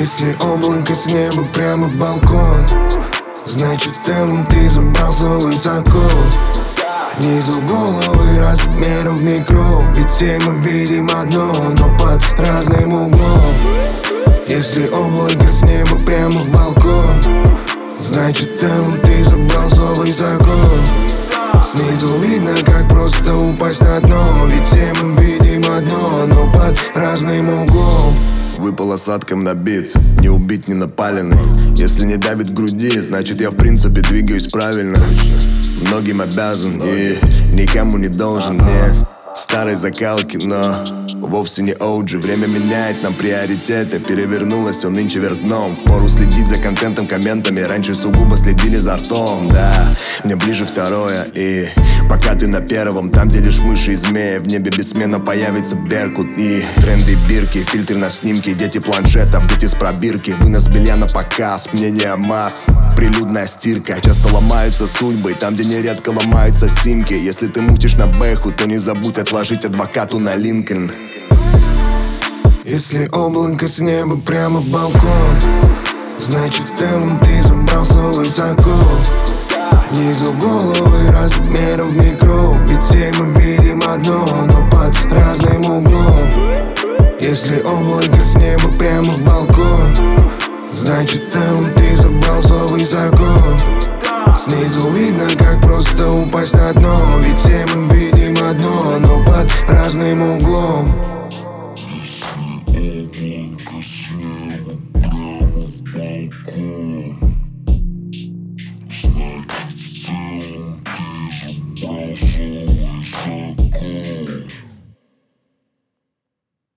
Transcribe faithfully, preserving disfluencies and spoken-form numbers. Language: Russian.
Если облако с неба прямо в балкон, значит в целом ты забрался высоко. Внизу головы размером в микро, ведь все мы видим одно, но под разным углом. Если облако с неба прямо в балкон, значит в целом ты забрался высоко. Снизу видно, как просто упасть на дно, ведь все мы видим одно, но под разным углом. Выпал осадком на бит, не убить, не напаленный. Если не давит в груди, значит я в принципе двигаюсь правильно. Многим обязан и никому не должен, нет. Старой закалки, но вовсе не о джи. Время меняет нам приоритеты, перевернулось все нынче вверх дном. Впору следить за контентом, комментами. Раньше сугубо следили за ртом, да. Мне ближе второе, и пока ты на первом, там где лишь мыши и змеи, в небе бессменно появится беркут. И тренды бирки, фильтры на снимки, дети планшетов, дети с пробирки. Вынос белья на показ, мнение масс, прилюдная стирка. Часто ломаются судьбы, там где нередко ломаются симки. Если ты мутишь на бэху, то не забудь отложить адвокату на Линкольн. Если облако с неба прямо в балкон, значит в целом ты забрался высоко. Внизу головы размером в микро, ведь все мы видим одно, но под разным углом. Если облако с неба прямо в балкон, значит в целом ты забрался высоко. Снизу видно, как просто упасть на дно,